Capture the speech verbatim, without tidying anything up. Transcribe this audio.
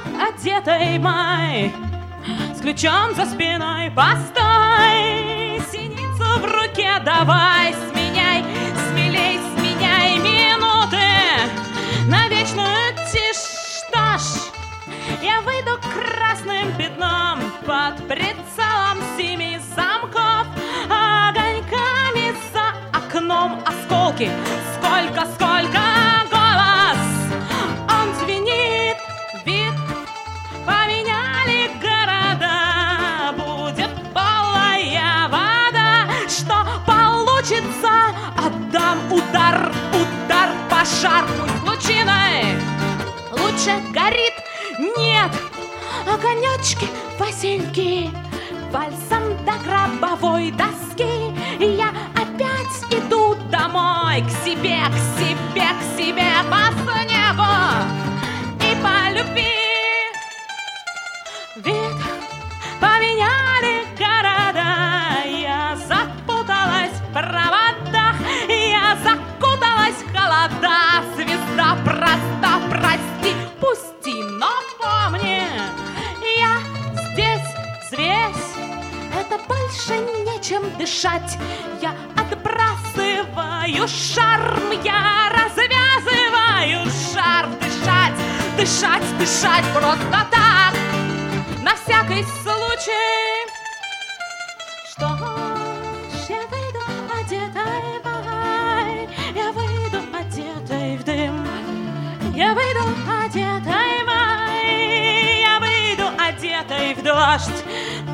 одетой май, с ключом за спиной, постой, синицу в руке давай, сменяй, смелей сменяй минуты на вечную тишь. Что ж, я выйду красным пятном под прицелом семи замков, огоньками за окном осколки. Сколько, сколько голос, он звенит, вид поменяли города, будет полая вода. Что получится? Отдам удар, удар по шару лучиной. Лучше горит, нет, огонечки, Васильки, вальсом до гробовой доски. Я опять иду домой, к себе, к себе, к себе, по небу и по любви. Вид поменяли города, я запуталась в проводах, я закуталась в холода. Звезда проста, прости, пусти, но помни, я здесь взвесь, это больше нечем дышать. Я отбрасываю шарм, я развязываю шарф. Дышать, дышать, дышать просто так, на всякий случай. Что ж, я выйду одетой в май, я выйду одетой в дым, я выйду одетой в май, я выйду одетой в дождь.